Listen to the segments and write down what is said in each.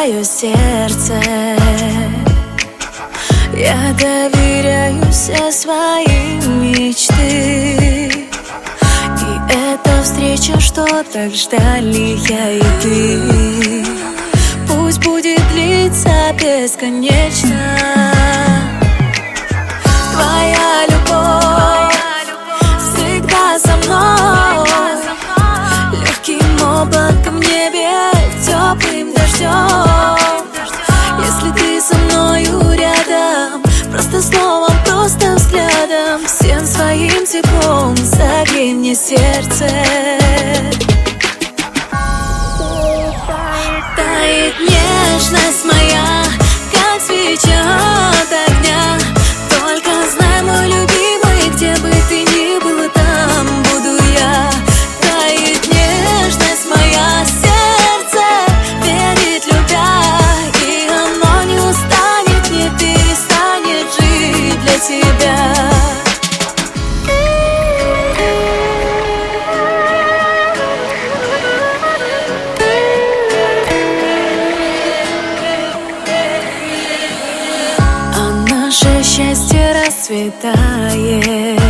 твое сердце. Я доверяю все свои мечты, и эта встреча, что так ждали я и ты, пусть будет длиться бесконечно. Твоя любовь всегда со мной, легким облаком в небе, теплым дождем. Если ты со мною рядом, просто словом, просто взглядом, всем своим теплом согрей мне сердце. Тает нежность моя, как свеча от огня. Только знай, мой любимый, где бы ты ни был, там буду я. Тает нежность моя, сердце верит, любя, и оно не устанет, не перестанет жить для тебя. Наше счастье расцветает,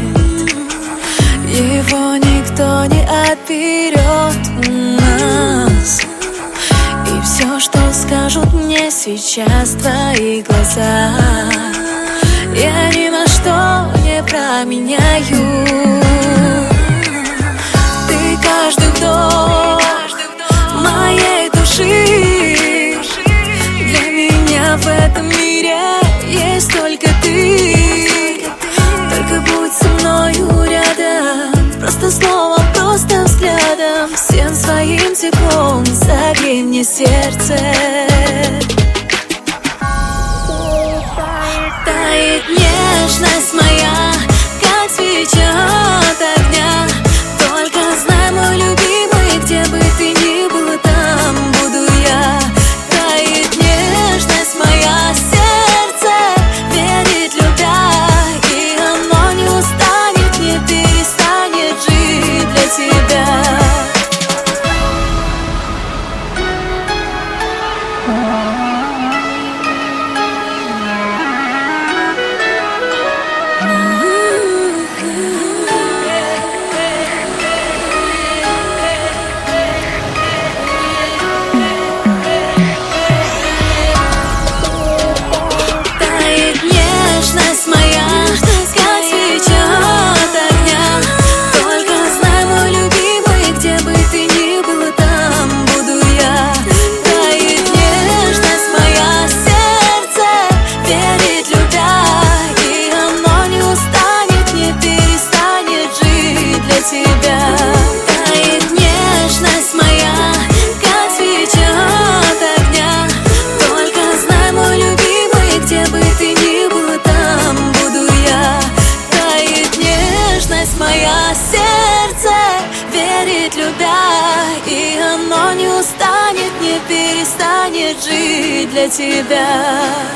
его никто не отберет у нас. И все, что скажут мне сейчас твои глаза, я ни на что не променяю. Ты каждый вдох моей души, для меня в этом мире есть только ты. Только будь со мною рядом, просто словом, просто взглядом, всем своим теплом согрей мне сердце. Тает нежность моя, как свеча от огня. Только знай, мой любимый, где бы ты ни был, там буду я. Тает нежность моя, сердце верит, любя, и оно не устанет, не перестанет жить для тебя. Моя сердце верит, любя, и оно не устанет, не перестанет жить для тебя.